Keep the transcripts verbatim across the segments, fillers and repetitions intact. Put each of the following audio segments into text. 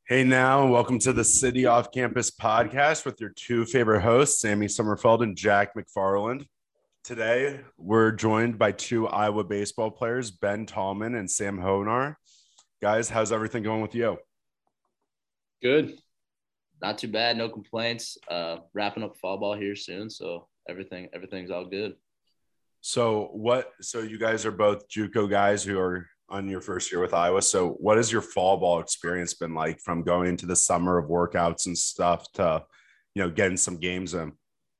Hey now, welcome to the City Off Campus podcast with your two favorite hosts, Sammy Summerfeld and Jack McFarland. Today, we're joined by two Iowa baseball players, Ben Tallman and Sam Honar. Guys, how's everything going with you? Good. Not too bad. No complaints. Uh, wrapping up fall ball here soon, so everything everything's all good. So what? So you guys are both JUCO guys who are on your first year with Iowa. So what has your fall ball experience been like from going into the summer of workouts and stuff to, you know, getting some games in?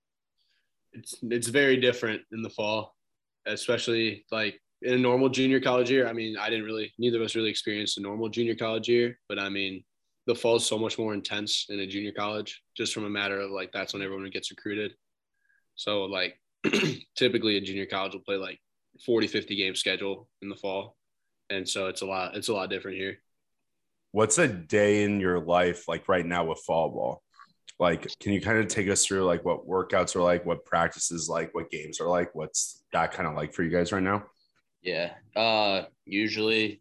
It's it's very different in the fall, especially like in a normal junior college year. I mean, I didn't really, neither of us really experienced a normal junior college year, but I mean, the fall is so much more intense in a junior college, just from a matter of like that's when everyone gets recruited. So like typically a junior college will play like forty, fifty game schedule in the fall. And so it's a lot, it's a lot different here. What's a day in your life like right now with fall ball? Like, can you kind of take us through like what workouts are like, what practices like, what games are like? What's that kind of like for you guys right now? Yeah. Uh, usually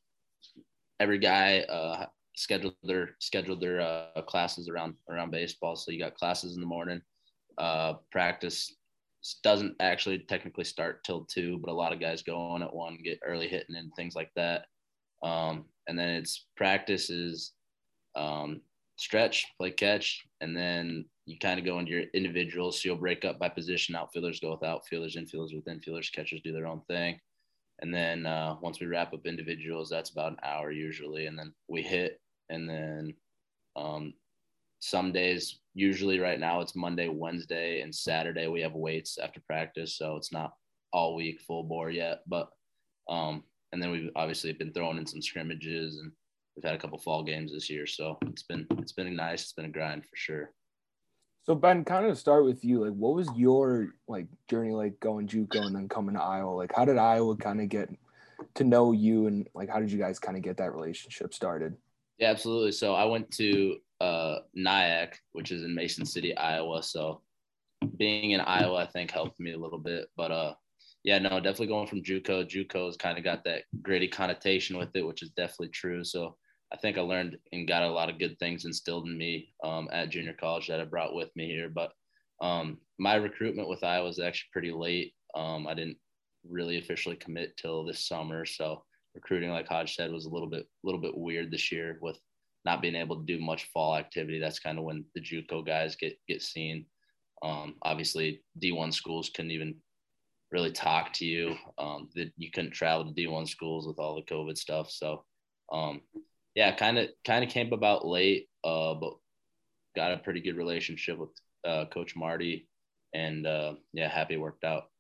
every guy uh, scheduled their scheduled their uh, classes around around baseball. So you got classes in the morning. Uh, practice doesn't actually technically start till two, but a lot of guys go on at one, get early hitting and things like that. Um, and then it's practices, um, stretch, play catch, and then you kind of go into your individuals. So you'll break up by position. Outfielders go with outfielders, infielders with infielders, catchers do their own thing. And then uh, once we wrap up individuals, that's about an hour usually. And then we hit, and then um, some days, usually right now it's Monday, Wednesday, and Saturday we have weights after practice. So it's not all week full bore yet. But um, and then we've obviously been throwing in some scrimmages, and we've had a couple fall games this year. So it's been it's been nice. It's been a grind for sure. So Ben, kind of start with you. Like, what was your like journey like going JUCO and then coming to Iowa? Like, how did Iowa kind of get to know you, and like how did you guys kind of get that relationship started? Yeah, absolutely. So I went to uh, Nyack, which is in Mason City, Iowa. So being in Iowa, I think helped me a little bit. But uh, yeah, no, definitely going from JUCO. JUCO's kind of got that gritty connotation with it, which is definitely true. So I think I learned and got a lot of good things instilled in me um, at junior college that I brought with me here. But um, my recruitment with Iowa was actually pretty late. Um, I didn't really officially commit till this summer. So recruiting, like Hodge said, was a little bit, little bit weird this year with not being able to do much fall activity. That's kind of when the JUCO guys get get seen. Um, obviously, D one schools couldn't even really talk to you. Um, that you couldn't travel to D one schools with all the COVID stuff. So, um, yeah, kind of kind of came about late, uh, but got a pretty good relationship with uh, Coach Marty, and uh, yeah, happy it worked out.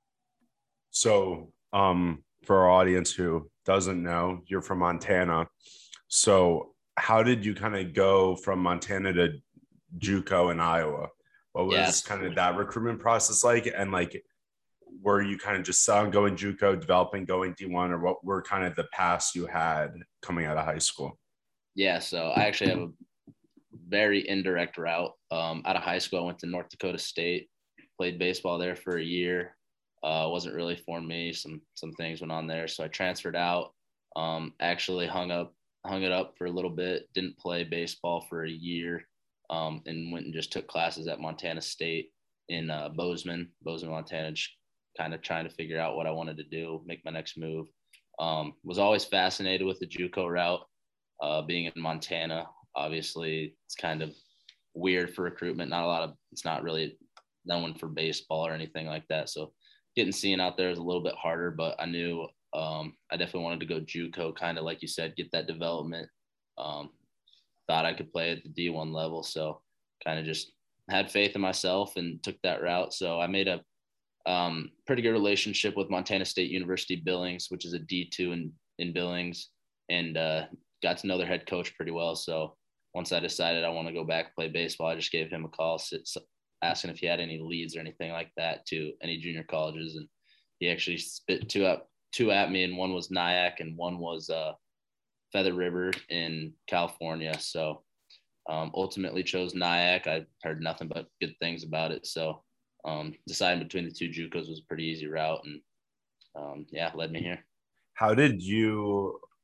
So, um, for our audience who doesn't know, you're from Montana. So, how did you kind of go from Montana to JUCO in Iowa? What was Yes. kind of that recruitment process like? And like, were you kind of just selling, going JUCO, developing, going D one, or what were kind of the paths you had coming out of high school? Yeah, so I actually have a very indirect route. Um, out of high school, I went to North Dakota State, played baseball there for a year. Uh, wasn't really for me. Some some things went on there, so I transferred out. Um, actually hung up hung it up for a little bit. Didn't play baseball for a year, um, and went and just took classes at Montana State in uh, Bozeman, Bozeman, Montana. Just kind of trying to figure out what I wanted to do, make my next move. Um, was always fascinated with the JUCO route. Uh, being in Montana, obviously, it's kind of weird for recruitment. Not a lot of, it's not really known for baseball or anything like that. So getting seen out there is a little bit harder, but I knew um, I definitely wanted to go JUCO, kind of like you said, get that development. Um, thought I could play at the D one level. So kind of just had faith in myself and took that route. So I made a um, pretty good relationship with Montana State University Billings, which is a D two in, in Billings, and uh, got to know their head coach pretty well. So once I decided I want to go back and play baseball, I just gave him a call, asking if he had any leads or anything like that to any junior colleges. And he actually spit two up, two at me, and one was Nyack and one was uh, Feather River in California. So um, ultimately chose Nyack. I heard nothing but good things about it. So um, deciding between the two JUCOs was a pretty easy route, and um, yeah, led me here. How did you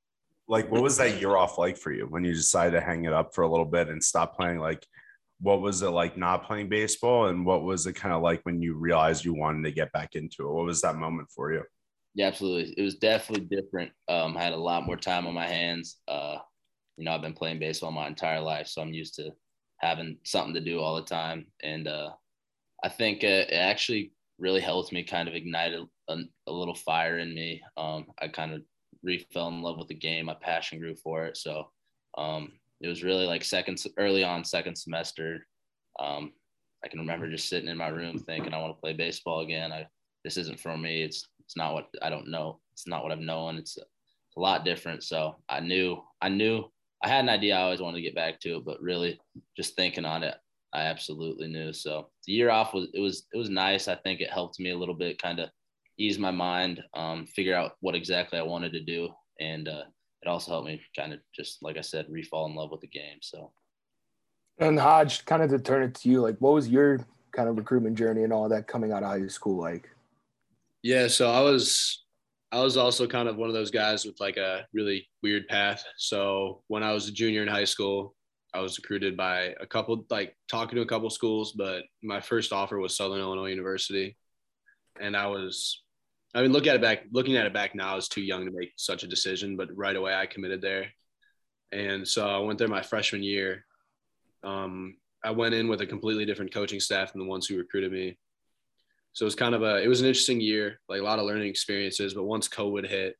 like, what was that year off like for you when you decided to hang it up for a little bit and stop playing? Like, what was it like not playing baseball? And what was it kind of like when you realized you wanted to get back into it? What was that moment for you? Yeah, absolutely. It was definitely different. Um, I had a lot more time on my hands. Uh, you know, I've been playing baseball my entire life, so I'm used to having something to do all the time. And uh, I think it, it actually really helped me kind of ignite a, a, a little fire in me. Um, I kind of re fell in love with the game. My passion grew for it. So um, it was really like second, early on, second semester. Um, I can remember just sitting in my room thinking, I want to play baseball again. I, this isn't for me. It's, it's not what I don't know. It's not what I've known. It's a, it's a lot different. So I knew, I knew I had an idea I always wanted to get back to it, but really just thinking on it, I absolutely knew. So the year off was, it was, it was nice. I think it helped me a little bit, kind of ease my mind, um, figure out what exactly I wanted to do. And uh, it also helped me kind of just, like I said, re-fall in love with the game. So. And Hodge, kind of to turn it to you, like, what was your kind of recruitment journey and all that coming out of high school like? Yeah, so I was I was also kind of one of those guys with like a really weird path. So when I was a junior in high school, I was recruited by a couple, like talking to a couple schools, but my first offer was Southern Illinois University. And I was, I mean, look at it back, looking at it back now, I was too young to make such a decision, but right away I committed there. And so I went there my freshman year. Um, I went in with a completely different coaching staff than the ones who recruited me. So it was kind of a, it was an interesting year, like a lot of learning experiences. But once COVID hit,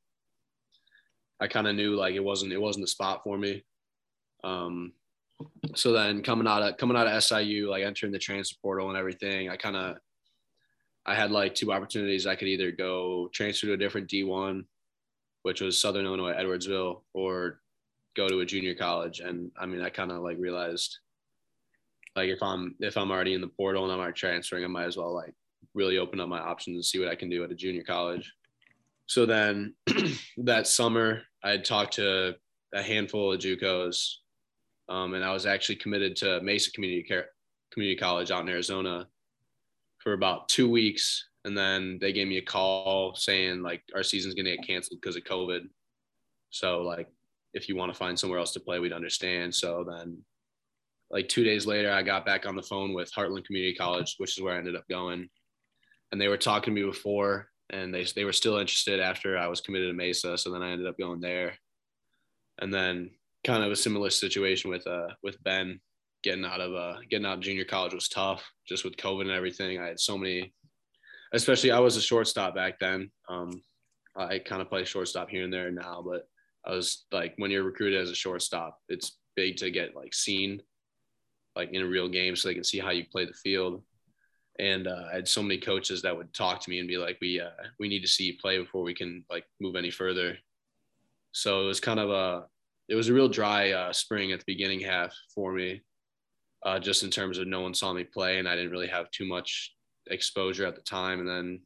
I kind of knew like it wasn't, it wasn't the spot for me. Um, so then coming out of, coming out of S I U, like entering the transfer portal and everything, I kind of, I had like two opportunities. I could either go transfer to a different D one, which was Southern Illinois, Edwardsville, or go to a junior college. And I mean, I kind of like realized like if I'm, if I'm already in the portal and I'm already transferring, I might as well like really open up my options and see what I can do at a junior college. So then that summer I had talked to a handful of JUCOs, um, and I was actually committed to Mesa Community Care, Community College out in Arizona for about two weeks. And then they gave me a call saying like our season's going to get canceled because of COVID. So like, if you want to find somewhere else to play, we'd understand. So then like two days later, I got back on the phone with Heartland Community College, which is where I ended up going. And they were talking to me before, and they they were still interested after I was committed to Mesa. So then I ended up going there. And then kind of a similar situation with uh with Ben, getting out of uh getting out of junior college was tough, just with COVID and everything. I had so many, especially I was a shortstop back then. Um, I kind of play shortstop here and there now, but I was like, when you're recruited as a shortstop, it's big to get like seen like in a real game so they can see how you play the field. And uh, I had so many coaches that would talk to me and be like, we, uh, we need to see you play before we can like move any further. So it was kind of a, it was a real dry uh, spring at the beginning half for me, uh, just in terms of no one saw me play and I didn't really have too much exposure at the time. And then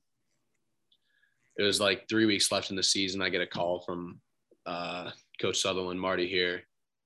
it was like three weeks left in the season. I get a call from uh, Coach Sutherland, Marty here.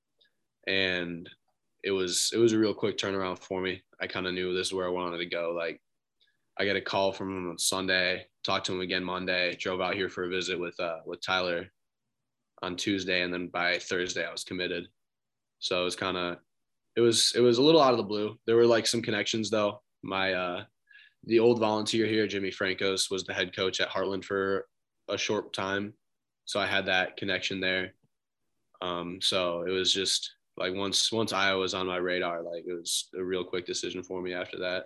And it was, it was a real quick turnaround for me. I kind of knew this is where I wanted to go. Like I got a call from him on Sunday, talked to him again Monday, drove out here for a visit with, uh, with Tyler on Tuesday. And then by Thursday I was committed. So it was kind of, it was, it was a little out of the blue. There were like some connections though. My, uh, the old volunteer here, Jimmy Francos, was the head coach at Heartland for a short time. So I had that connection there. Um, so it was just, like once once Iowa was on my radar, like it was a real quick decision for me after that.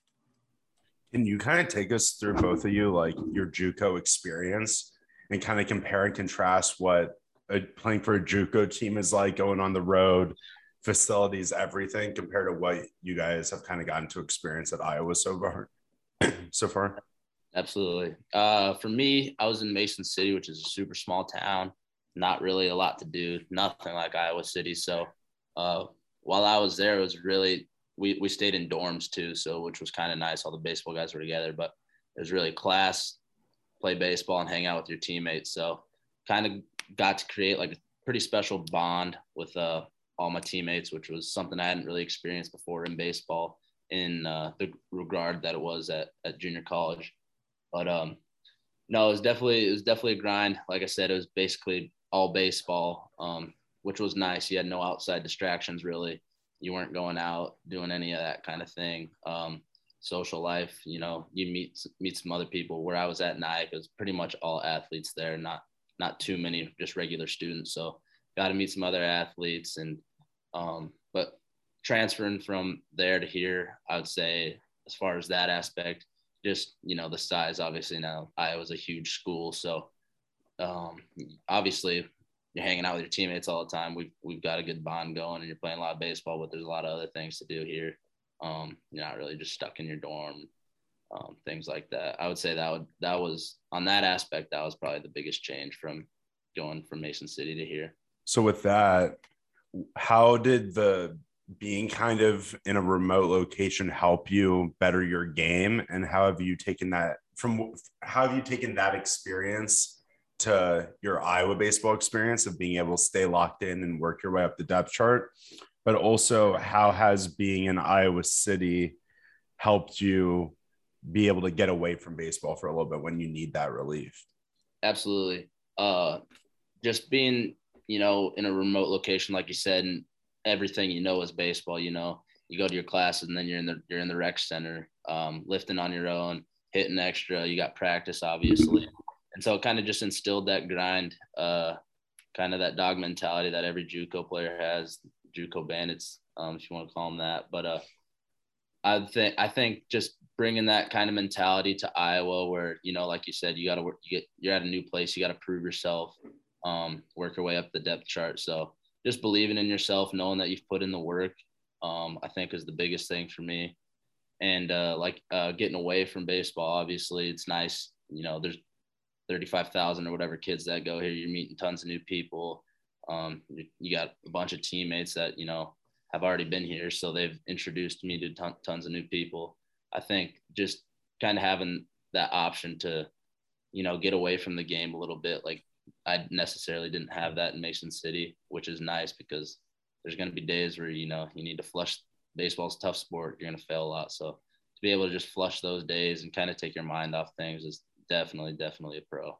Can you kind of take us through, both of you, like your JUCO experience and kind of compare and contrast what a, playing for a JUCO team is like, going on the road, facilities, everything, compared to what you guys have kind of gotten to experience at Iowa so far? so far? Absolutely. Uh, for me, I was in Mason City, which is a super small town. Not really a lot to do, nothing like Iowa City. So uh, while I was there, it was really, we, we stayed in dorms too. So, which was kind of nice. All the baseball guys were together, but it was really class, play baseball and hang out with your teammates. So kind of got to create like a pretty special bond with uh, all my teammates, which was something I hadn't really experienced before in baseball in uh, the regard that it was at, at junior college. But um, no, it was definitely, it was definitely a grind. Like I said, it was basically all baseball, um, which was nice. You had no outside distractions really. You weren't going out doing any of that kind of thing. Um, social life, you know, you meet meet some other people. Where I was at Nyack, it was pretty much all athletes there, not not too many just regular students. So got to meet some other athletes, and um, but transferring from there to here, I would say as far as that aspect, just, you know, the size, obviously now Iowa's a huge school. So um, obviously you're hanging out with your teammates all the time. We've, we've got a good bond going, and you're playing a lot of baseball, but there's a lot of other things to do here. Um, you're not really just stuck in your dorm, um, things like that. I would say that would, that was on that aspect, that was probably the biggest change from going from Mason City to here. So with that, how did the being kind of in a remote location help you better your game, and how have you taken that from how have you taken that experience to your Iowa baseball experience of being able to stay locked in and work your way up the depth chart? But also, how has being in Iowa City helped you be able to get away from baseball for a little bit when you need that relief? Absolutely. Uh, just being, you know, in a remote location, like you said, and everything you know is baseball. You know, you go to your classes, and then you're in the you're in the rec center, um, lifting on your own, hitting extra. You got practice, obviously, and so it kind of just instilled that grind, uh, kind of that dog mentality that every JUCO player has, JUCO bandits, um, if you want to call them that. But uh, I think I think just bringing that kind of mentality to Iowa, where, you know, like you said, you got to work. You get you're at a new place. You got to prove yourself, um, work your way up the depth chart. So just believing in yourself, knowing that you've put in the work, um, I think is the biggest thing for me. And uh, like uh, getting away from baseball, obviously it's nice. You know, there's thirty-five thousand or whatever kids that go here. You're meeting tons of new people. Um, you, you got a bunch of teammates that, you know, have already been here. So they've introduced me to ton, tons of new people. I think just kind of having that option to, you know, get away from the game a little bit. Like, I necessarily didn't have that in Mason City, which is nice because there's going to be days where, you know, you need to flush. Baseball's a tough sport. You're going to fail a lot. So to be able to just flush those days and kind of take your mind off things is definitely, definitely a pro.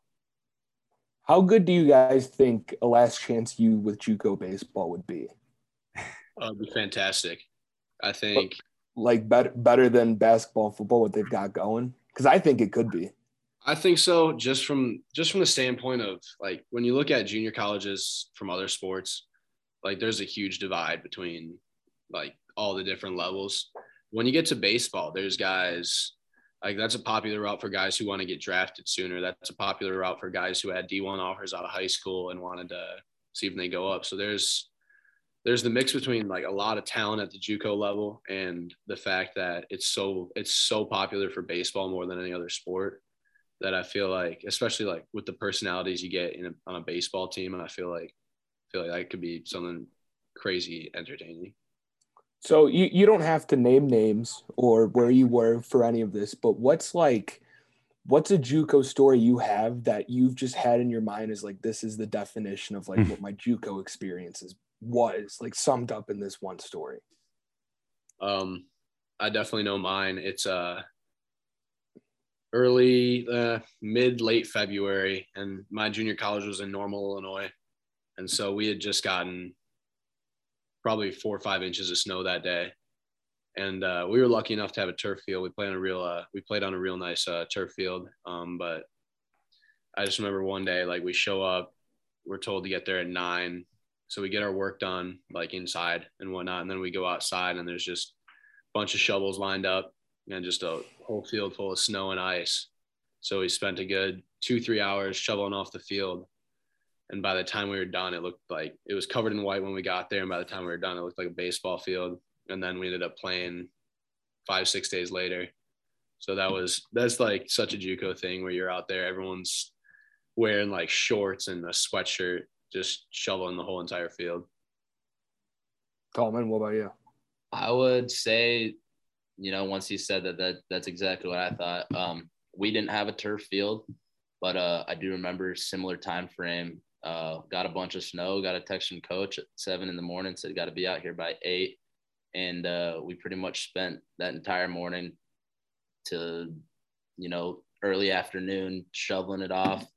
How good do you guys think a last chance you with JUCO baseball would be? Uh, it'd be fantastic. I think like better better than basketball and football, what they've got going? Because I think it could be. I think so. Just from just from the standpoint of, like, when you look at junior colleges from other sports, like, there's a huge divide between, like, all the different levels. When you get to baseball, there's guys like, that's a popular route for guys who want to get drafted sooner. That's a popular route for guys who had D one offers out of high school and wanted to see if they go up. So there's there's the mix between, like, a lot of talent at the JUCO level and the fact that it's so it's so popular for baseball more than any other sport, that I feel like, especially like with the personalities you get in a, on a baseball team, I feel like I feel like that could be something crazy entertaining. So you, you don't have to name names or where you were for any of this, but what's like, what's a JUCO story you have that you've just had in your mind as like, this is the definition of like what my JUCO experiences was, like, summed up in this one story? Um, I definitely know mine. It's uh early, uh, mid, late February, and my junior college was in Normal, Illinois. And so we had just gotten probably four or five inches of snow that day. And uh, we were lucky enough to have a turf field. We played on a real, uh, we played on a real nice uh, turf field. Um, but I just remember one day, like, we show up, we're told to get there at nine. So we get our work done, like, inside and whatnot. And then we go outside, and there's just a bunch of shovels lined up and just a whole field full of snow and ice. So we spent a good two, three hours shoveling off the field. And by the time we were done, it looked like it was covered in white when we got there. And by the time we were done, it looked like a baseball field. And then we ended up playing five, six days later. So that was, that's like such a JUCO thing where you're out there, everyone's wearing like shorts and a sweatshirt, just shoveling the whole entire field. Tallman, what about you? I would say, you know, once you said that, that that's exactly what I thought. Um, we didn't have a turf field, but uh, I do remember similar time frame. Uh, got a bunch of snow, got a text from coach at seven in the morning, said got to be out here by eight. And uh, we pretty much spent that entire morning to, you know, early afternoon shoveling it off.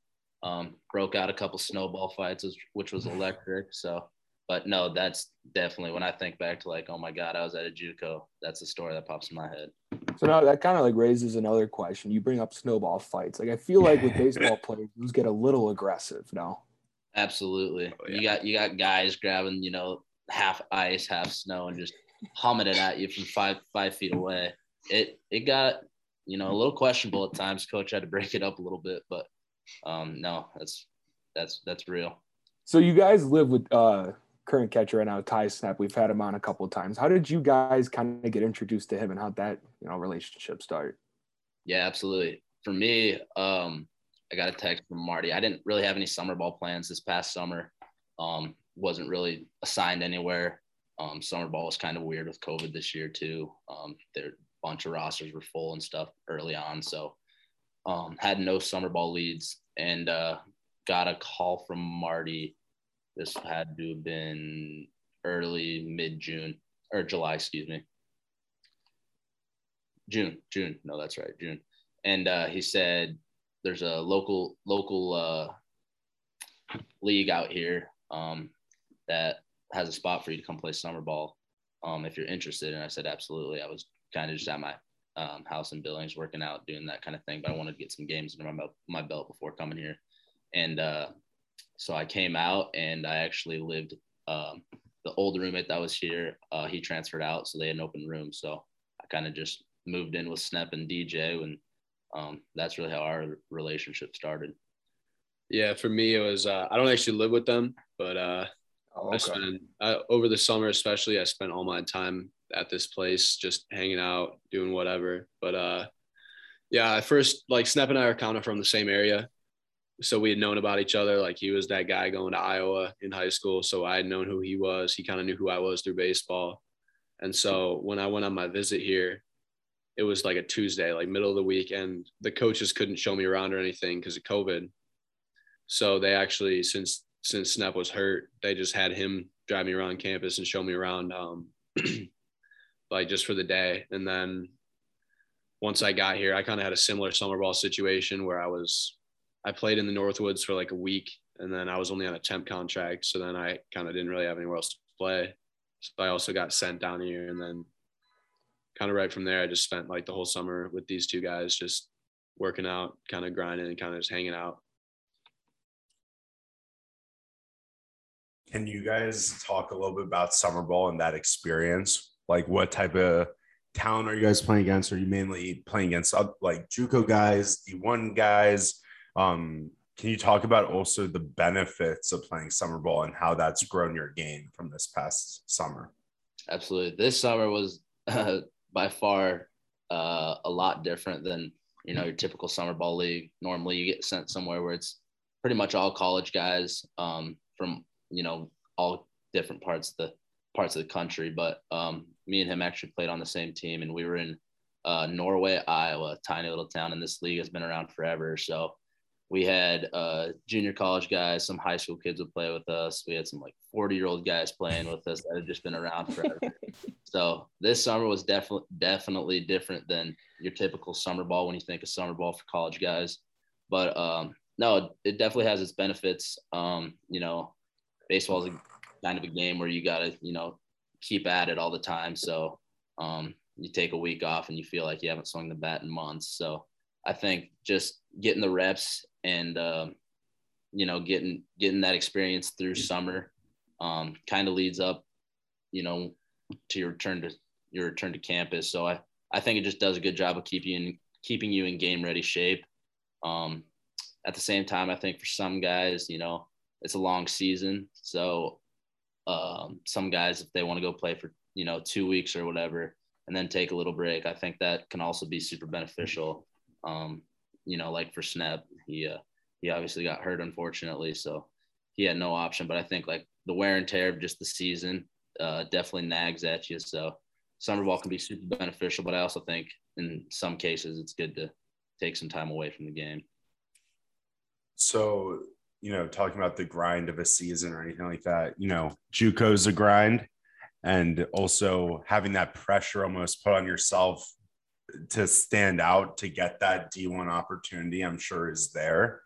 Um, broke out a couple snowball fights, which, which was electric. So, but no, that's definitely when I think back to like, oh my God, I was at a JUCO. That's the story that pops in my head. So now that kind of like raises another question. You bring up snowball fights. Like I feel like with baseball players, those get a little aggressive now. Absolutely. Oh, yeah. You got you got guys grabbing, you know, half ice, half snow, and just humming it at you from five five feet away. It it got, you know, a little questionable at times. Coach had to break it up a little bit, but um, no, that's that's that's real. So you guys live with uh, current catcher right now, Ty Snap. We've had him on a couple of times. How did you guys kind of get introduced to him, and how'd that you know relationship start? Yeah, absolutely. For me, um, I got a text from Marty. I didn't really have any summer ball plans this past summer. Um, wasn't really assigned anywhere. Um, summer ball was kind of weird with COVID this year too. Um, there a bunch of rosters were full and stuff early on, so um, had no summer ball leads, and uh, got a call from Marty. This had to have been early mid June or July, excuse me. June, June. No, that's right, June. And uh, he said, there's a local local uh, league out here um, that has a spot for you to come play summer ball um, if you're interested. And I said, absolutely. I was kind of just at my um, house in Billings working out, doing that kind of thing. But I wanted to get some games under my, my belt before coming here. And uh, so I came out, and I actually lived um, the old roommate that was here. Uh, he transferred out, so they had an open room. So I kind of just moved in with Snep and D J, and um, that's really how our relationship started. Yeah, for me, it was, uh, I don't actually live with them, but uh, Oh, I okay. spent, uh, over the summer especially, I spent all my time at this place, just hanging out, doing whatever. But uh, yeah, I first, like, Snep and I are kind of from the same area. So we had known about each other. Like, he was that guy going to Iowa in high school. So I had known who he was. He kind of knew who I was through baseball. And so when I went on my visit here, it was like a Tuesday, like middle of the week, and the coaches couldn't show me around or anything because of COVID. So they actually, since since Snap was hurt, they just had him drive me around campus and show me around, um, like just for the day. And then once I got here, I kind of had a similar summer ball situation where I was, I played in the Northwoods for like a week, and then I was only on a temp contract. So then I kind of didn't really have anywhere else to play. So I also got sent down here, and then kind of right from there, I just spent like the whole summer with these two guys, just working out, kind of grinding, and kind of just hanging out. Can you guys talk a little bit about summer ball and that experience? Like, what type of talent are you guys playing against? Are you mainly playing against like JUCO guys, D one guys? Um, can you talk about also the benefits of playing summer ball and how that's grown your game from this past summer? Absolutely. This summer was uh, by far uh, a lot different than, you know, your typical summer ball league. Normally you get sent somewhere where it's pretty much all college guys um, from, you know, all different parts of the parts of the country. But um, me and him actually played on the same team, and we were in uh, Norway, Iowa, a tiny little town, and this league has been around forever. So we had uh, junior college guys, some high school kids would play with us. We had some like forty year old guys playing with us that had just been around forever. So this summer was definitely, definitely different than your typical summer ball when you think of summer ball for college guys. But um, no, it definitely has its benefits. Um, you know, baseball is a kind of a game where you got to, you know, keep at it all the time. So um, you take a week off and you feel like you haven't swung the bat in months. So I think just getting the reps and, um, you know, getting, getting that experience through summer um, kind of leads up, you know, to your return to your return to campus. So I, I think it just does a good job of keeping you in, keeping you in game ready shape. Um, at the same time, I think for some guys, you know, it's a long season. So um, some guys, if they want to go play for, you know, two weeks or whatever, and then take a little break, I think that can also be super beneficial. Um, you know, like for Snep, he, uh, he obviously got hurt, unfortunately. So he had no option, but I think like the wear and tear of just the season uh, definitely nags at you. So summer ball can be super beneficial, but I also think in some cases it's good to take some time away from the game. So, you know, talking about the grind of a season or anything like that, you know, JUCO's a grind, and also having that pressure almost put on yourself to stand out to get that D one opportunity, I'm sure is there.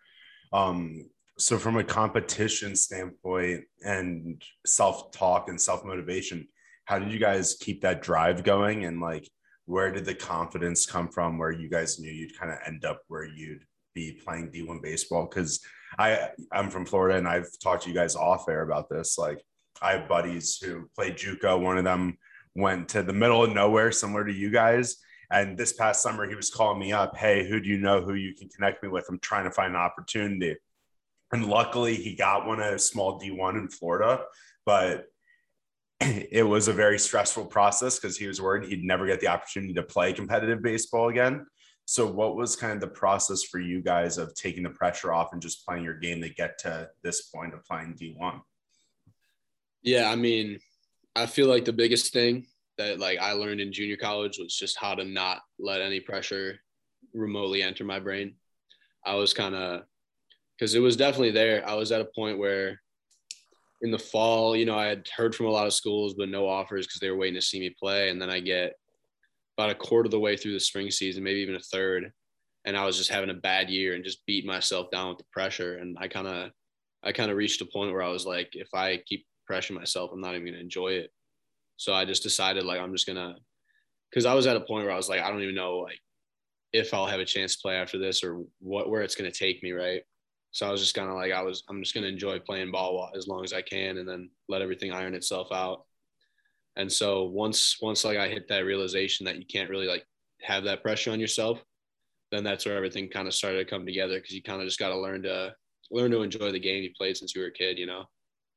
Um, so from a competition standpoint and self-talk and self-motivation, how did you guys keep that drive going? And like, where did the confidence come from where you guys knew you'd kind of end up where you'd be playing D one baseball? Because I I'm from Florida and I've talked to you guys off air about this. Like, I have buddies who played JUCO. One of them went to the middle of nowhere, similar to you guys. And this past summer, he was calling me up. Hey, who do you know who you can connect me with? I'm trying to find an opportunity. And luckily, he got one at a small D one in Florida. But it was a very stressful process because he was worried he'd never get the opportunity to play competitive baseball again. So what was kind of the process for you guys of taking the pressure off and just playing your game to get to this point of playing D one? Yeah, I mean, I feel like the biggest thing that like I learned in junior college was just how to not let any pressure remotely enter my brain. I was kind of, because it was definitely there. I was at a point where in the fall, you know, I had heard from a lot of schools, but no offers because they were waiting to see me play. And then I get about a quarter of the way through the spring season, maybe even a third. And I was just having a bad year and just beat myself down with the pressure. And I kind of, I kind of reached a point where I was like, if I keep pressuring myself, I'm not even going to enjoy it. So I just decided like, I'm just going to, because I was at a point where I was like, I don't even know like if I'll have a chance to play after this or what, where it's going to take me. Right. So I was just kind of like, I was, I'm just going to enjoy playing ball as long as I can and then let everything iron itself out. And so once, once like I hit that realization that you can't really like have that pressure on yourself, then that's where everything kind of started to come together. Cause you kind of just got to learn to learn to enjoy the game you played since you were a kid, you know?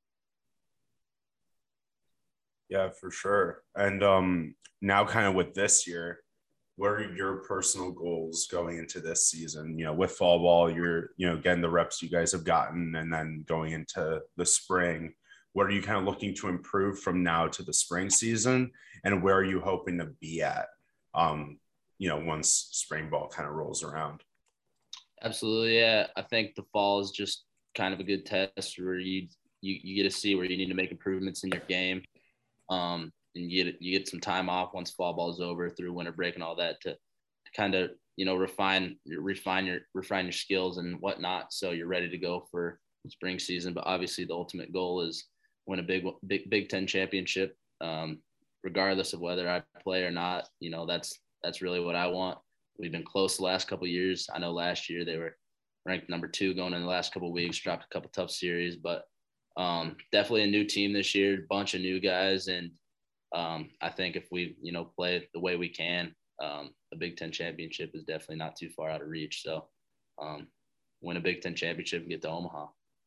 Yeah, for sure. And um, now kind of with this year, what are your personal goals going into this season? You know, with fall ball, you're, you know, getting the reps you guys have gotten and then going into the spring. What are you kind of looking to improve from now to the spring season? And where are you hoping to be at, um, you know, once spring ball kind of rolls around? Absolutely. Yeah. I think the fall is just kind of a good test where you, you, you get to see where you need to make improvements in your game. Um, and you get, you get some time off once fall ball is over through winter break and all that to, to kind of, you know, refine, refine your, refine your skills and whatnot. So you're ready to go for spring season. But obviously the ultimate goal is win a big, big, Big Ten championship. Um, regardless of whether I play or not, you know, that's, that's really what I want. We've been close the last couple of years. I know last year they were ranked number two going in the last couple of weeks, dropped a couple tough series, but um, definitely a new team this year, bunch of new guys. And um, I think if we, you know, play the way we can, um, a Big Ten championship is definitely not too far out of reach. So um, win a Big Ten championship and get to Omaha.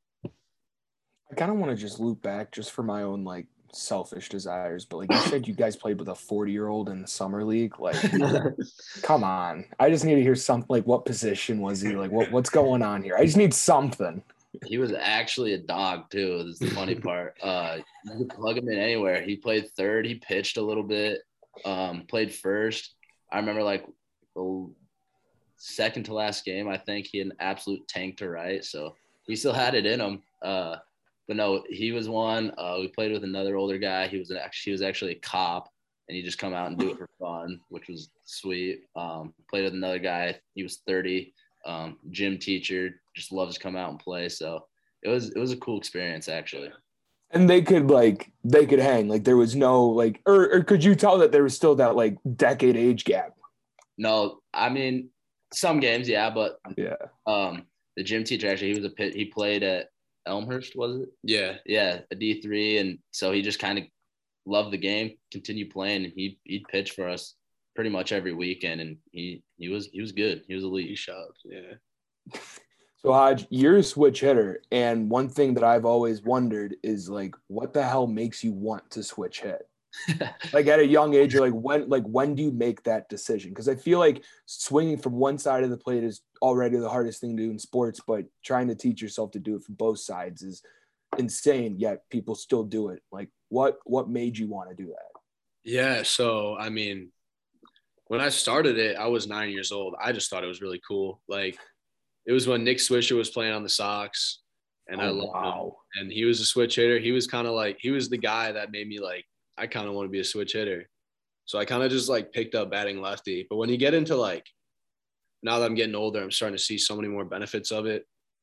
I kind of want to just loop back just for my own like selfish desires, but like you said, you guys played with a forty year old in the summer league. Like, come on. I just need to hear something. Like, what position was he? Like, what what's going on here? I just need something. He was actually a dog too. This is the funny part. Uh, you could plug him in anywhere. He played third. He pitched a little bit. Um, played first. I remember like the second to last game. I think he had an absolute tank to right. So he still had it in him. Uh, but no, he was one. Uh, we played with another older guy. He was an actually he was actually a cop, and he just come out and do it for fun, which was sweet. Um, played with another guy. He was thirty. Um, gym teacher, just loves to come out and play. So it was it was a cool experience actually. And they could like they could hang. Like there was no like or, or could you tell that there was still that like decade age gap? No, I mean some games, yeah, but yeah. Um, the gym teacher actually he was a pit. He played at Elmhurst, was it? Yeah, yeah, a D three, and so he just kind of loved the game, continued playing, and he he'd pitch for us pretty much every weekend, and he he was he was good. He was elite. He shoved, yeah. So Hodge, you're a switch hitter, and one thing that I've always wondered is like, what the hell makes you want to switch hit? Like at a young age, you're like, when like when do you make that decision? Because I feel like swinging from one side of the plate is already the hardest thing to do in sports, but trying to teach yourself to do it from both sides is insane. Yet people still do it. Like, what what made you want to do that? Yeah, so I mean, when I started it, I was nine years old. I just thought it was really cool. Like, it was when Nick Swisher was playing on the Sox, and oh, I loved wow. him. And he was a switch hitter. He was kind of like, he was the guy that made me like, I kind of want to be a switch hitter. So I kind of just like picked up batting lefty. But when you get into like, now that I'm getting older, I'm starting to see so many more benefits of it.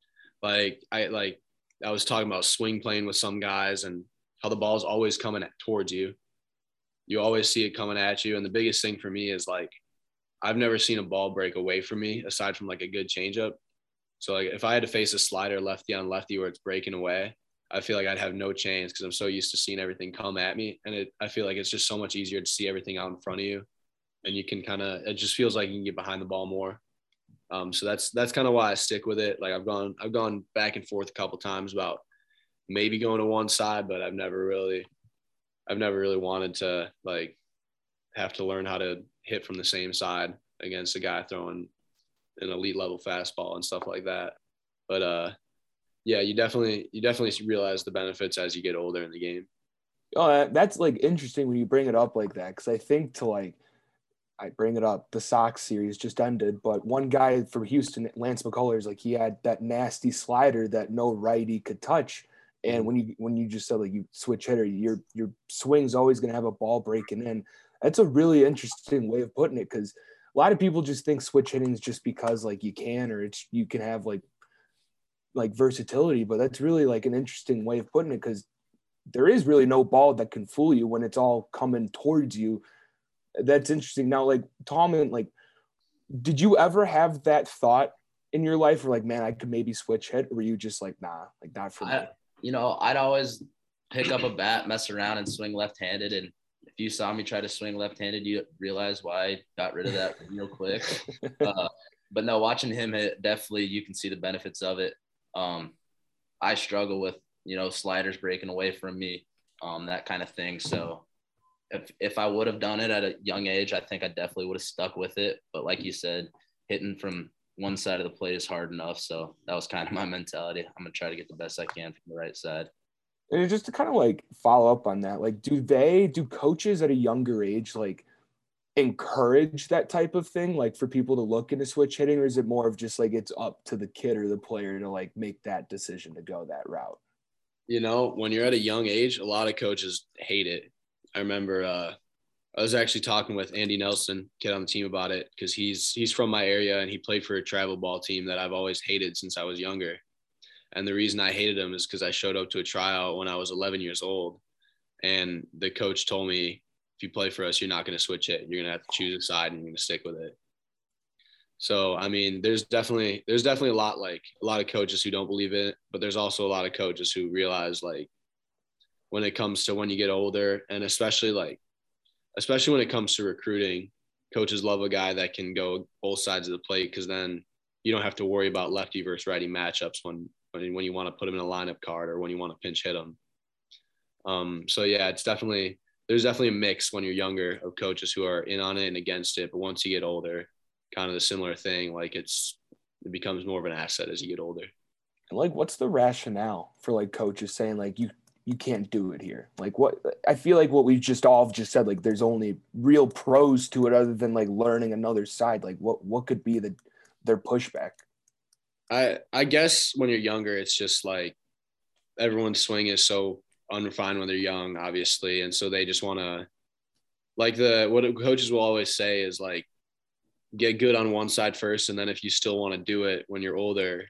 Like I like I was talking about swing playing with some guys and how the ball's always coming towards you. You always see it coming at you. And the biggest thing for me is like I've never seen a ball break away from me aside from like a good changeup. So like if I had to face a slider lefty on lefty where it's breaking away, I feel like I'd have no chance because I'm so used to seeing everything come at me. And it, I feel like it's just so much easier to see everything out in front of you. And you can kind of, it just feels like you can get behind the ball more. Um, so that's, that's kind of why I stick with it. Like I've gone, I've gone back and forth a couple times about maybe going to one side, but I've never really, I've never really wanted to like have to learn how to hit from the same side against a guy throwing an elite level fastball and stuff like that. But, uh, yeah, you definitely you definitely realize the benefits as you get older in the game. Oh, that's like interesting when you bring it up like that, because I think to like I bring it up, the Sox series just ended, but one guy from Houston, Lance McCullers, like he had that nasty slider that no righty could touch. And when you when you just said like you switch hitter, your your swing's always going to have a ball breaking in. That's a really interesting way of putting it, because a lot of people just think switch hitting is just because like you can, or it's you can have like like versatility, but that's really like an interesting way of putting it, because there is really no ball that can fool you when it's all coming towards you. That's interesting. Now, like Tallman, like, did you ever have that thought in your life where like, man, I could maybe switch hit? Or were you just like, nah, like not for I, me? You know, I'd always pick up a bat, mess around and swing left-handed. And if you saw me try to swing left-handed, you realize why I got rid of that real quick. Uh, but no, watching him hit, definitely you can see the benefits of it. Um, I struggle with, you know, sliders breaking away from me, um, that kind of thing. So if, if I would have done it at a young age, I think I definitely would have stuck with it. But like you said, hitting from one side of the plate is hard enough. So that was kind of my mentality. I'm going to try to get the best I can from the right side. And just to kind of like follow up on that, like, do they, do coaches at a younger age, like encourage that type of thing, like for people to look into switch hitting, or is it more of just like it's up to the kid or the player to like make that decision to go that route? You know, when you're at a young age, a lot of coaches hate it. I remember uh, I was actually talking with Andy Nelson, kid on the team, about it because he's he's from my area and he played for a travel ball team that I've always hated since I was younger. And the reason I hated him is because I showed up to a tryout when I was eleven years old, and the coach told me, if you play for us, you're not going to switch it. You're going to have to choose a side and you're going to stick with it. So, I mean, there's definitely, there's definitely a lot, like a lot of coaches who don't believe it, but there's also a lot of coaches who realize like when it comes to when you get older, and especially like, especially when it comes to recruiting, coaches love a guy that can go both sides of the plate, because then you don't have to worry about lefty versus righty matchups when, when, when you want to put them in a lineup card or when you want to pinch hit them. Um, so yeah, it's definitely, there's definitely a mix when you're younger of coaches who are in on it and against it. But once you get older, kind of the similar thing, like it's, it becomes more of an asset as you get older. And like, what's the rationale for like coaches saying like, you, you can't do it here? Like what, I feel like what we just all just said, like there's only real pros to it other than like learning another side. Like what, what could be the, their pushback? I, I guess when you're younger, it's just like everyone's swing is so unrefined when they're young, obviously. And so they just want to, like the, what coaches will always say is like, get good on one side first. And then if you still want to do it when you're older,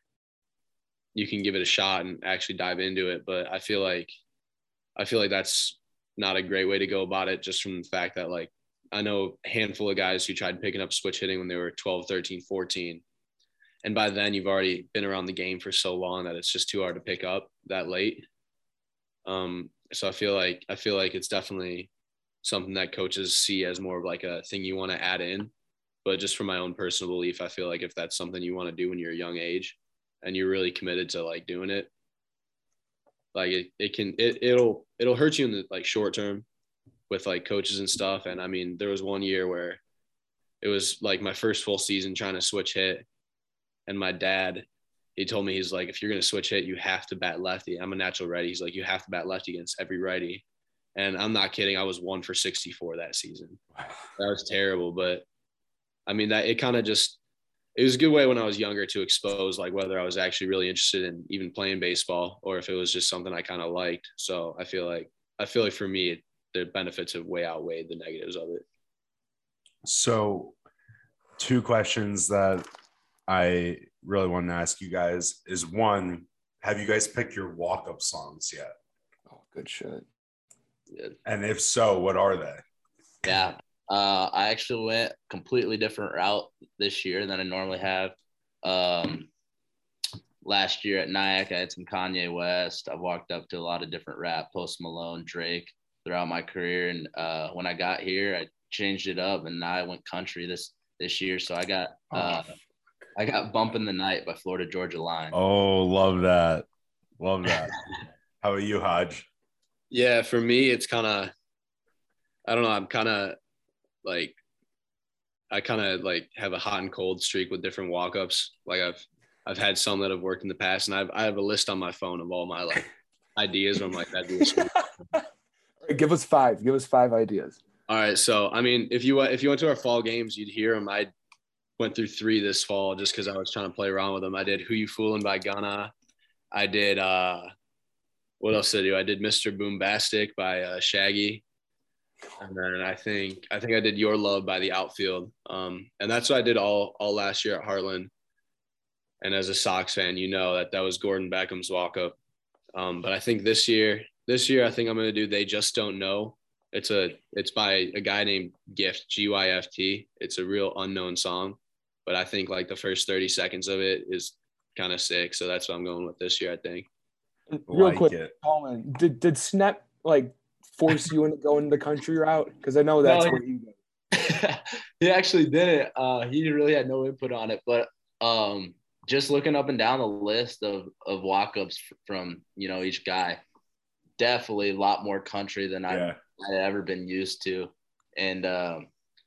you can give it a shot and actually dive into it. But I feel like, I feel like that's not a great way to go about it, just from the fact that like, I know a handful of guys who tried picking up switch hitting when they were twelve, thirteen, fourteen. And by then you've already been around the game for so long that it's just too hard to pick up that late. Um, so I feel like, I feel like it's definitely something that coaches see as more of like a thing you want to add in. But just from my own personal belief, I feel like if that's something you want to do when you're a young age and you're really committed to like doing it, like it, it can, it, it'll, it'll hurt you in the like short term with like coaches and stuff. And I mean, there was one year where it was like my first full season trying to switch hit. And my dad, he told me, he's like, if you're going to switch hit, you have to bat lefty. I'm a natural righty. He's like, you have to bat lefty against every righty. And I'm not kidding. I was one for sixty-four that season. That was terrible. But I mean, that it kind of just, it was a good way when I was younger to expose like whether I was actually really interested in even playing baseball or if it was just something I kind of liked. So I feel like, I feel like for me, the benefits have way outweighed the negatives of it. So two questions that I really want to ask you guys is one, have you guys picked your walk-up songs yet? Oh, good shit. And if so, what are they? Yeah. Uh, I actually went completely different route this year than I normally have. Um, last year at Nyack, I had some Kanye West. I walked up to a lot of different rap, Post Malone, Drake throughout my career. And uh, when I got here, I changed it up, and now I went country this this year. So I got uh, oh. I got Bumpin' the Night by Florida Georgia Line. Oh, love that. Love that. How about you, Hodge? Yeah, for me, it's kind of, I don't know, I'm kind of like, I kind of like have a hot and cold streak with different walk-ups. Like I've, I've had some that have worked in the past, and I've, I have a list on my phone of all my like ideas where I'm like, that'd be a sweet. Give us five, give us five ideas. All right. So, I mean, if you, if you went to our fall games, you'd hear them. I went through three this fall just cause I was trying to play around with them. I did Who You Foolin' by Gunna. I did, uh, what else did I do? I did Mister Boombastic by uh, Shaggy. And then I think I think I did Your Love by The Outfield. Um, and that's what I did all all last year at Heartland. And as a Sox fan, you know that that was Gordon Beckham's walk-up. Um, but I think this year, this year I think I'm going to do They Just Don't Know. It's a it's by a guy named Gift, G Y F T. It's a real unknown song, but I think like the first thirty seconds of it is kind of sick. So that's what I'm going with this year, I think. Real like quick, it. Coleman, did did Snap like force you into going the country route? Because I know that's no, where you go. He actually didn't. Uh, he really had no input on it, but um, just looking up and down the list of of walk-ups from you know each guy, definitely a lot more country than Yeah. I've, I've ever been used to, and um,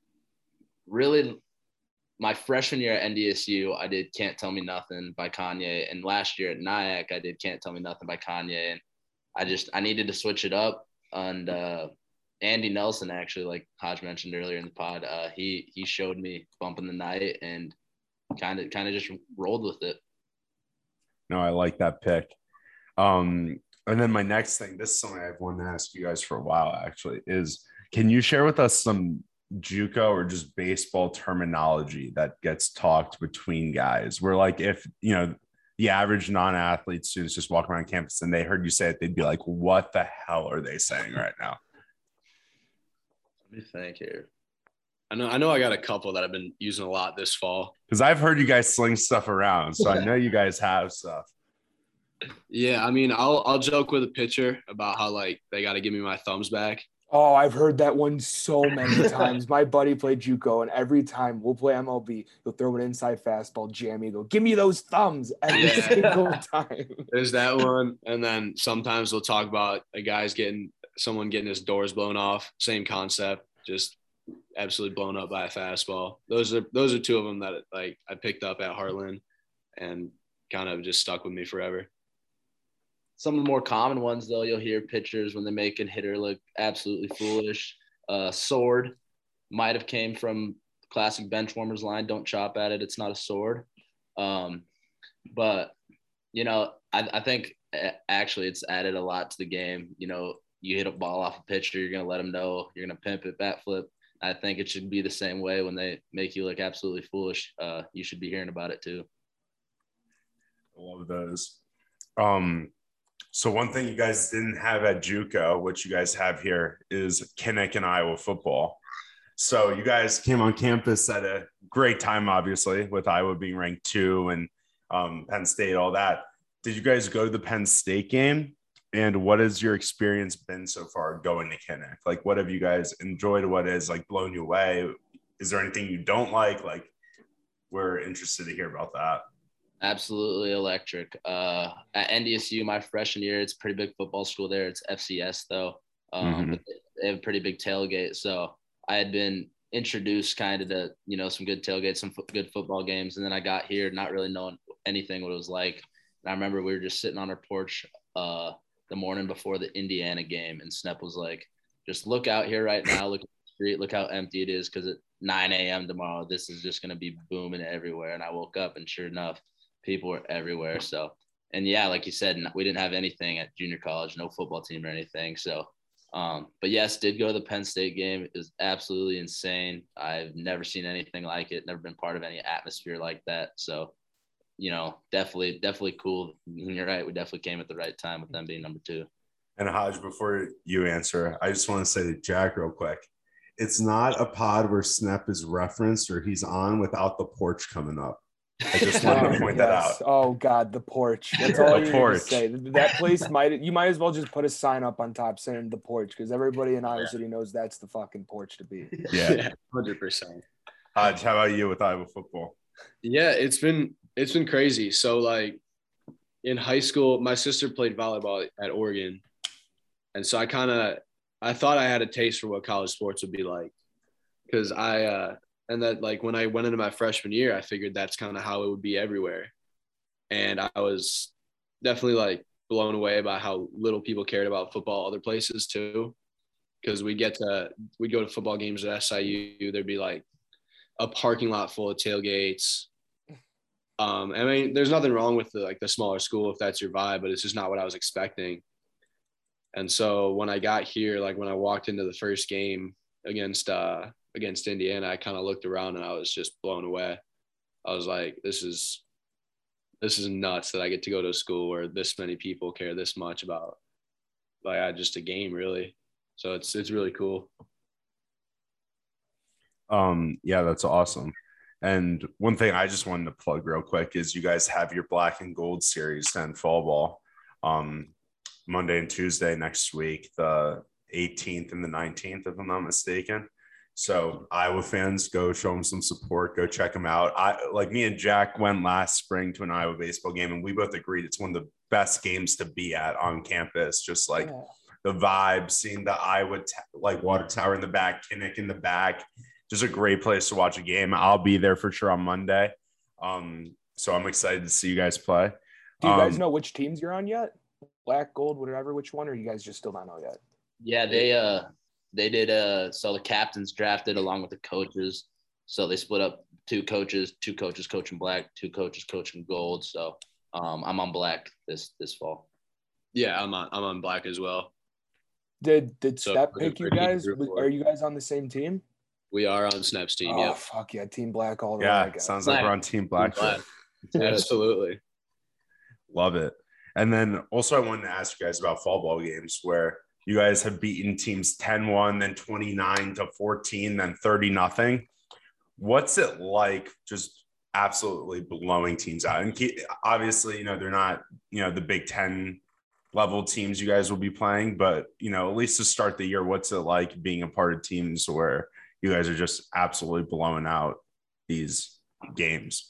really. My freshman year at N D S U, I did Can't Tell Me Nothing by Kanye. And last year at Nyack, I did Can't Tell Me Nothing by Kanye. And I just, I needed to switch it up. And uh, Andy Nelson, actually, like Hodge mentioned earlier in the pod, uh, he he showed me Bumpin' the Night and kind of kind of just rolled with it. No, I like that pick. Um, and then my next thing, this is something I've wanted to ask you guys for a while, actually, is can you share with us some JUCO or just baseball terminology that gets talked between guys where like if you know the average non-athlete students just walk around campus and they heard you say it, they'd be like, what the hell are they saying right now? Let me think here. I know I know I got a couple that I've been using a lot this fall. Because I've heard you guys sling stuff around, so I know you guys have stuff. Yeah, I mean, I'll I'll joke with a pitcher about how like they got to give me my thumbs back. Oh, I've heard that one so many times. My buddy played JUCO, and every time we'll play M L B, he'll throw an inside fastball, jam me, go, give me those thumbs every Yeah. single time. There's that one, and then sometimes we'll talk about a guy's getting someone getting his doors blown off. Same concept, just absolutely blown up by a fastball. Those are those are two of them that like I picked up at Heartland, and kind of just stuck with me forever. Some of the more common ones, though, you'll hear pitchers when they make a hitter look absolutely foolish. Uh, sword might have came from classic bench warmers line. Don't chop at it. It's not a sword. Um, but, you know, I, I think actually it's added a lot to the game. You know, you hit a ball off a pitcher, you're going to let them know you're going to pimp it, bat flip. I think it should be the same way when they make you look absolutely foolish. Uh, you should be hearing about it too. I love those. Um, So one thing you guys didn't have at JUCO, which you guys have here, is Kinnick and Iowa football. So you guys came on campus at a great time, obviously, with Iowa being ranked two and um, Penn State, all that. Did you guys go to the Penn State game? And what has your experience been so far going to Kinnick? Like, what have you guys enjoyed? What has like blown you away? Is there anything you don't like? Like, we're interested to hear about that. Absolutely electric. Uh, at N D S U, my freshman year, it's a pretty big football school there. It's F C S though. Um, Mm-hmm. but they have a pretty big tailgate. So I had been introduced kind of to, you know, some good tailgates, some fo- good football games. And then I got here not really knowing anything what it was like. And I remember we were just sitting on our porch uh, the morning before the Indiana game. And Snep was like, just look out here right now. Look at the street. Look how empty it is. Cause at nine a.m. tomorrow, this is just going to be booming everywhere. And I woke up and sure enough, people were everywhere. So, and yeah, like you said, we didn't have anything at junior college, no football team or anything. So, um, but yes, did go to the Penn State game. It was absolutely insane. I've never seen anything like it, never been part of any atmosphere like that. So you know, definitely, definitely cool. And you're right. We definitely came at the right time with them being number two. And Hodge, before you answer, I just want to say to Jack real quick. It's not a pod where Snep is referenced or he's on without the porch coming up. I just wanted to point yes. that out. Oh God, the porch. That's all The you porch. need to say. That place might you might as well just put a sign up on top saying the porch because everybody in Iowa Yeah. City knows that's the fucking porch to be. Yeah. one hundred percent. Hodge, how about you with Iowa football? Yeah, it's been it's been crazy. So like in high school, my sister played volleyball at Oregon. And so I kind of I thought I had a taste for what college sports would be like. Cuz I uh and that like when I went into my freshman year, I figured that's kind of how it would be everywhere. And I was definitely like blown away by how little people cared about football other places too. Cuz we get to we'd go to football games at S I U, there'd be like a parking lot full of tailgates. Um, I mean, there's nothing wrong with the like the smaller school if that's your vibe, but it's just not what I was expecting. And so when I got here, like when I walked into the first game against uh, against Indiana, I kind of looked around and I was just blown away. I was like, this is this is nuts that I get to go to a school where this many people care this much about like uh, just a game, really. So it's it's really cool. Um, yeah, that's awesome. And one thing I just wanted to plug real quick is you guys have your Black and Gold series and fall ball um, Monday and Tuesday next week, the eighteenth and the nineteenth, if I'm not mistaken. So Iowa fans, go show them some support. Go check them out. I like me and Jack went last spring to an Iowa baseball game, and we both agreed it's one of the best games to be at on campus. Just like Yeah. the vibe, seeing the Iowa t- like water tower in the back, Kinnick in the back. Just a great place to watch a game. I'll be there for sure on Monday. Um, so I'm excited to see you guys play. Do you guys Um, know which teams you're on yet? Black, gold, whatever, which one, or you guys just still not know yet? Yeah, they uh they did uh so the captains drafted along with the coaches. So they split up two coaches, two coaches coaching black, two coaches coaching gold. So um I'm on black this this fall. Yeah, I'm on I'm on black as well. Did did So, Step looking pick you for a team to guys? root for. Are you guys on the same team? We are on Snap's team. Oh Yeah, fuck yeah, Team Black all the way. yeah, guys. sounds like Black. we're on Team Black. Black. Absolutely. Love it. And then also I wanted to ask you guys about fall ball games where you guys have beaten teams ten one, then twenty-nine to fourteen, then thirty nothing. What's it like just absolutely blowing teams out? And keep, obviously, you know, they're not, you know, the Big Ten level teams you guys will be playing, but, you know, at least to start the year, what's it like being a part of teams where you guys are just absolutely blowing out these games?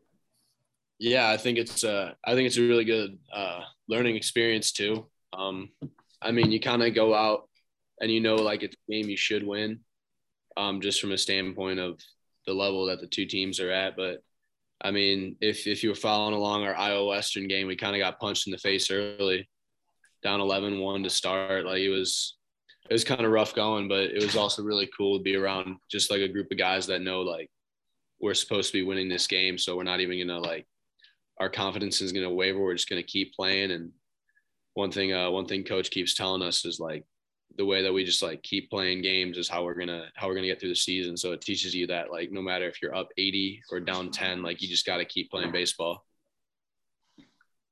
Yeah, I think it's a I think it's a really good uh, learning experience too. Um, I mean, you kind of go out and you know like it's a game you should win, um, just from a standpoint of the level that the two teams are at. But I mean, if if you were following along our Iowa Western game, we kind of got punched in the face early, down eleven one to start. Like it was it was kind of rough going, but it was also really cool to be around just like a group of guys that know like we're supposed to be winning this game, so we're not even gonna like our confidence is gonna waver. We're just gonna keep playing. And one thing, uh, one thing Coach keeps telling us is like the way that we just like keep playing games is how we're gonna how we're gonna get through the season. So it teaches you that like no matter if you're up eighty or down ten, like you just got to keep playing baseball. Is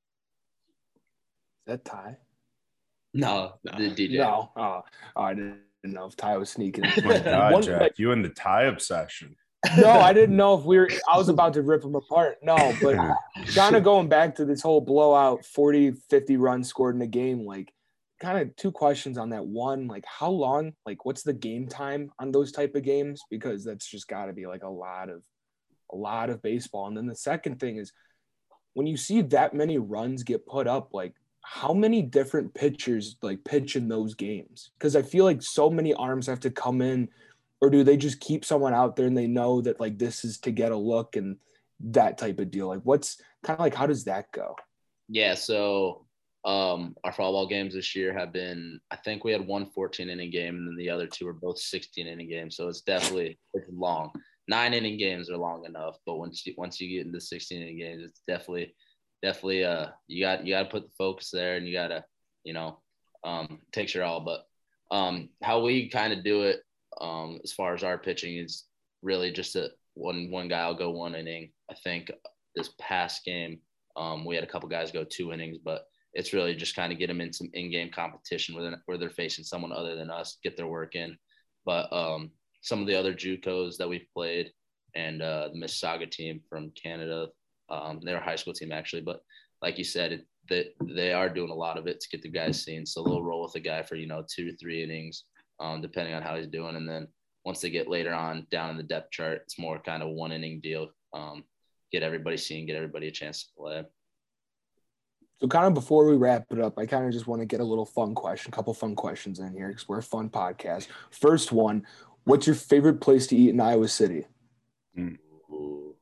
that Ty? No, No. the D J. No. Oh, oh, I didn't know if Ty was sneaking. Oh my God, One- Jack, you and the tie obsession. no, I didn't know if we were. I was about to rip them apart. No, but kind of going back to this whole blowout, forty, fifty runs scored in a game, like kind of two questions on that. One, like how long, like what's the game time on those type of games? Because that's just got to be like a lot of, a lot of baseball. And then the second thing is when you see that many runs get put up, like how many different pitchers like pitch in those games? Because I feel like so many arms have to come in. Or do they just keep someone out there and they know that like this is to get a look and that type of deal? Like what's kind of like, how does that go? Yeah, so um, our fall ball games this year have been, I think we had one fourteen inning game and then the other two were both sixteen inning games. So it's definitely it's long. Nine inning games are long enough, but once you once you get into sixteen inning games, it's definitely definitely uh you got you got to put the focus there and you got to, you know, um takes your all. But um how we kind of do it um as far as our pitching is really just a one one guy will go one inning. I think this past game, um, we had a couple guys go two innings, but it's really just kind of get them in some in-game competition where they're, where they're facing someone other than us, get their work in. But um, some of the other JUCOs that we've played and uh, the Mississauga team from Canada, um, they're a high school team actually, but like you said, it, that they are doing a lot of it to get the guys seen. So they'll roll with a guy for, you know, two to three innings, um, depending on how he's doing. And then once they get later on down in the depth chart, it's more kind of one inning deal. Um, get everybody seen, get everybody a chance to play. So kind of before we wrap it up, I kind of just want to get a little fun question, a couple fun questions in here because we're a fun podcast. First one, what's your favorite place to eat in Iowa City? Mm. Ooh.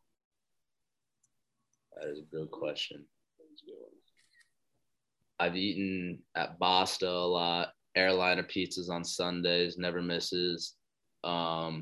That is a good question. I've eaten at Basta a lot. Airliner pizzas on Sundays, never misses. Um,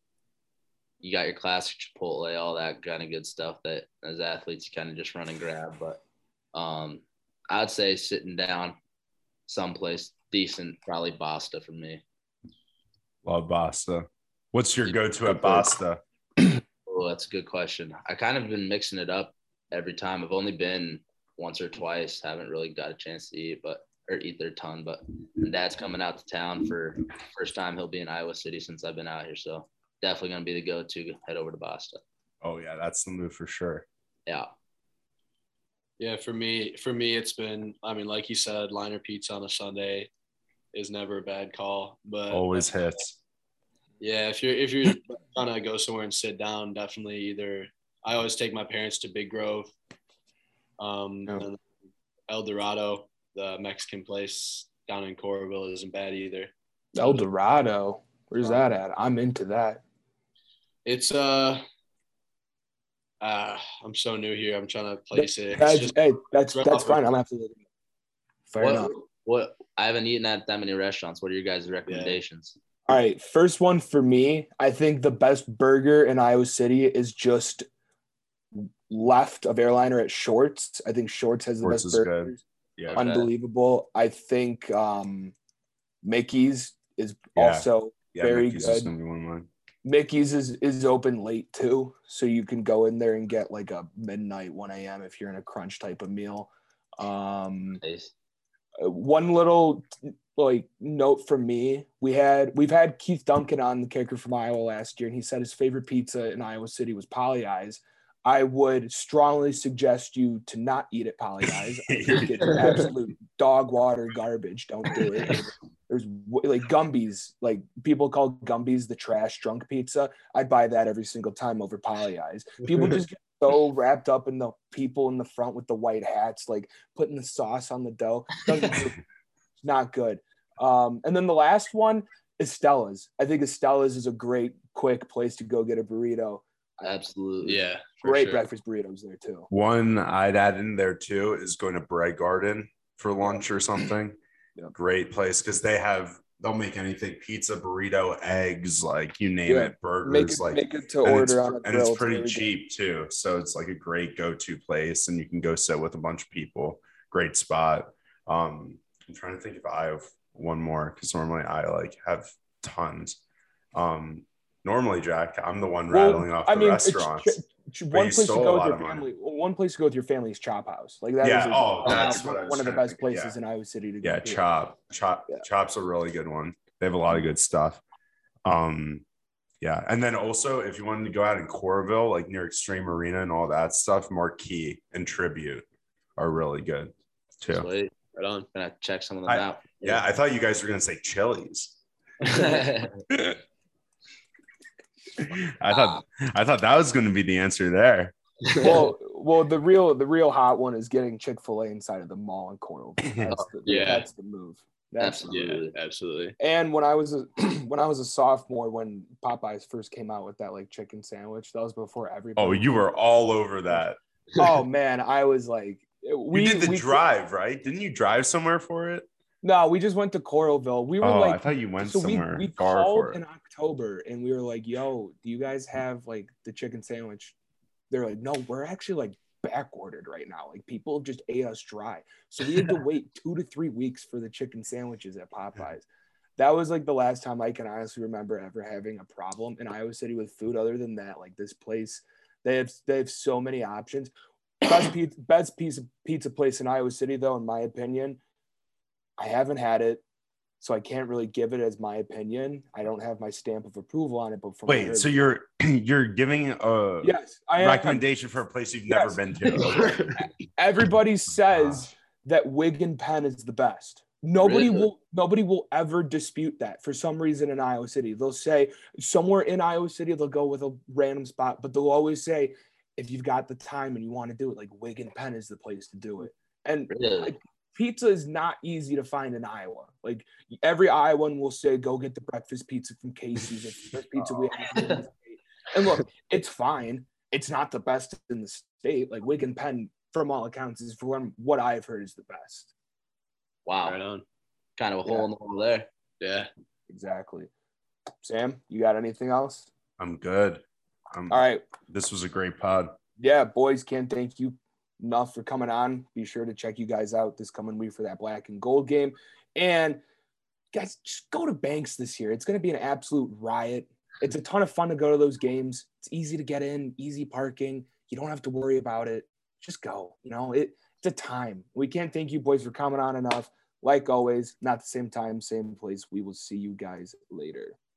you got your classic Chipotle, all that kind of good stuff that as athletes you kind of just run and grab. But um, I'd say sitting down someplace decent, probably Basta for me. Love Basta. What's your go-to at Basta? Oh, that's a good question. I kind of been mixing it up every time. I've only been once or twice. Haven't really got a chance to eat, but or eat their ton. But Dad's coming out to town for first time. He'll be in Iowa City since I've been out here, so definitely gonna be the go-to. Head over to Basta. Oh yeah, that's the move for sure. Yeah. Yeah, for me, for me, it's been. I mean, like you said, Liner Pizza on a Sunday is never a bad call, but always hits. Yeah, if you're if you're trying to go somewhere and sit down, definitely either. I always take my parents to Big Grove, um, Yeah. and El Dorado, the Mexican place down in Coralville, isn't bad either. El Dorado. Where's that at? I'm into that. It's uh, uh I'm so new here. I'm trying to place it. It's That's, just, hey, that's right that's off fine. of- I'm gonna have to look it up. Fair What, enough. what I haven't eaten at that many restaurants. What are your guys' recommendations? All right, first one for me. I think the best burger in Iowa City is just left of Airliner at Shorts. I think Shorts has the Shorts best is good. burgers. Yeah. Okay. Unbelievable. I think um, Mickey's is Yeah. also Yeah, very Mickey's good. is gonna be one of mine. Mickey's is, is open late too, so you can go in there and get like a midnight one a.m. if you're in a crunch type of meal. Um, Nice. one little like note from me: we had we've had Keith Duncan on, the kicker from Iowa last year, and he said his favorite pizza in Iowa City was Polly Eyes. I would strongly suggest you to not eat at Polly Eyes. I think it's absolute dog water garbage. Don't do it. There's like Gumby's, like people call Gumby's the trash drunk pizza. I'd buy that every single time over Polly Eyes. People just get so wrapped up in the people in the front with the white hats, like putting the sauce on the dough. Doesn't do, it's not good. Um, and then the last one is Stella's. I think Stella's is a great, quick place to go get a burrito. Absolutely. yeah, for Great sure. breakfast burritos there too. One I'd add in there too is going to Bread Garden for lunch or something. Yeah. Great place because they have they'll make anything: pizza, burrito, eggs, like you name Yeah. it, burgers, Make it, like make it to and it's, order on a and grill. it's pretty very good. cheap too. So it's like a great go-to place, and you can go sit with a bunch of people. Great spot. Um, I'm trying to think if I have one more because normally I like have tons. Um, normally, Jack, I'm the one Well, rattling off I the mean, restaurants. It's, ch- one you place to stole a go with lot your of mine. family. One place to go with your family is Chop House. Like that Yeah, is a, oh, a- that's one, what I was one of the trying to best think, places yeah. in Iowa City to Yeah, go to. Chop, Chop, Yeah. Chop's a really good one. They have a lot of good stuff. Um, yeah, and then also if you wanted to go out in Coralville, like near Extreme Arena and all that stuff, Marquee and Tribute are really good too. Sweet. Right on. Gonna check some of them I- out. Yeah, I thought you guys were gonna say Chili's. I thought I thought that was gonna be the answer there. well, well, the real the real hot one is getting Chick-fil-A inside of the mall in Coralville. That's the, Yeah. that's the move. That's Absolutely. Yeah, absolutely. And when I was a when I was a sophomore, when Popeyes first came out with that like chicken sandwich, that was before everybody. Oh, you were all over that. Oh man, I was like, we you did the we, drive, right? Didn't you drive somewhere for it? No, we just went to Coralville. We were Oh, like, I thought you went so we somewhere we far called for it. in October and we were like, "Yo, do you guys have like the chicken sandwich?" They're like, "No, we're actually like back ordered right now. Like people just ate us dry." So we had to wait two to three weeks for the chicken sandwiches at Popeyes. That was like the last time I can honestly remember ever having a problem in Iowa City with food. Other than that, like this place, They have they have so many options. Best pizza, best pizza pizza place in Iowa City, though, in my opinion. I haven't had it, so I can't really give it as my opinion. I don't have my stamp of approval on it. But from Wait, so you're you're giving a yes, I recommendation am. for a place you've yes. never been to? Everybody says that Wigan Penn is the best. Nobody really? will nobody will ever dispute that for some reason in Iowa City. They'll say somewhere in Iowa City, they'll go with a random spot, but they'll always say, if you've got the time and you want to do it, like Wigan Penn is the place to do it. And really? like, pizza is not easy to find in Iowa. Like every Iowan will say, go get the breakfast pizza from Casey's. It's the best pizza we have in the state. And look, it's fine. It's not the best in the state. Like Wigan Penn, from all accounts, is from what I've heard is the best. Wow. Right on. Kind of a hole yeah. in the wall there. Yeah. Exactly. Sam, you got anything else? I'm good. I'm, All right. This was a great pod. Yeah, boys, can't thank you enough for coming on. Be sure to check you guys out this coming week for that black and gold game. And guys, just go to Banks this year. It's going to be an absolute riot. It's a ton of fun to go to those games. It's easy to get in, easy parking. You don't have to worry about it. Just go. You know, it, it's a time. We can't thank you boys for coming on enough. Like always, not the same time, same place. We will see you guys later.